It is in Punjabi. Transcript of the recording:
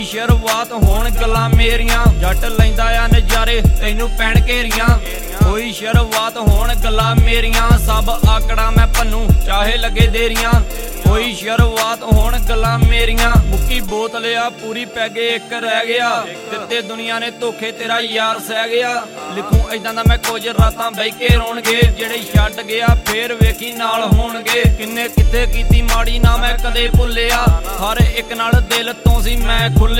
ਸ਼ੁਰੂਆਤ ਹੋਣ ਗੱਲਾਂ ਮੇਰੀਆਂ ਜੱਟ ਲੈਂਦਾ ਆ ਨਜ਼ਾਰੇ ਤੈਨੂੰ ਪੈਣ ਘੇਰੀਆਂ ਕੋਈ ਸ਼ੁਰੂਆਤ ਹੋਣ ਗੱਲਾਂ ਮੇਰੀਆਂ ਸਭ ਆਕੜਾ ਮੈਂ ਭੰਨੂ ਚਾਹੇ ਲੱਗੇ ਦੇਰੀਆਂ ਕੋਈ ਸ਼ੁਰੂਆਤ ਹੋਣ ਗੱਲਾਂ ਮੇਰੀਆਂ ਮੁੱਕੀ ਬੋਤਲ ਆ ਪੂਰੀ ਪੈਗੇ ਇੱਕ ਰਹਿ ਗਿਆ ਦਿੱਤੇ ਦੁਨੀਆ ਨੇ ਧੋਖੇ ਤੇਰਾ ਯਾਰ ਸਹਿ ਗਿਆ ਲਿਖੂ ਏਦਾਂ ਦਾ ਮੈਂ ਕੁਝ ਰਾਤਾਂ ਬਹਿ ਕੇ ਰੋਣਗੇ ਜਿਹੜੇ ਛੱਡ ਗਿਆ ਫੇਰ ਵੇਖੀ ਨਾਲ ਹੋਣਗੇ ਕਿੰਨੇ ਕਿੱਥੇ ਕੀਤੀ ਮਾੜੀ ਨਾ ਮੈਂ ਕਦੇ ਭੁੱਲਿਆ ਹਰ ਇੱਕ ਨਾਲ ਦਿਲ ਤੋਂ ਸੀ ਮੈਂ ਖੁੱਲਿਆ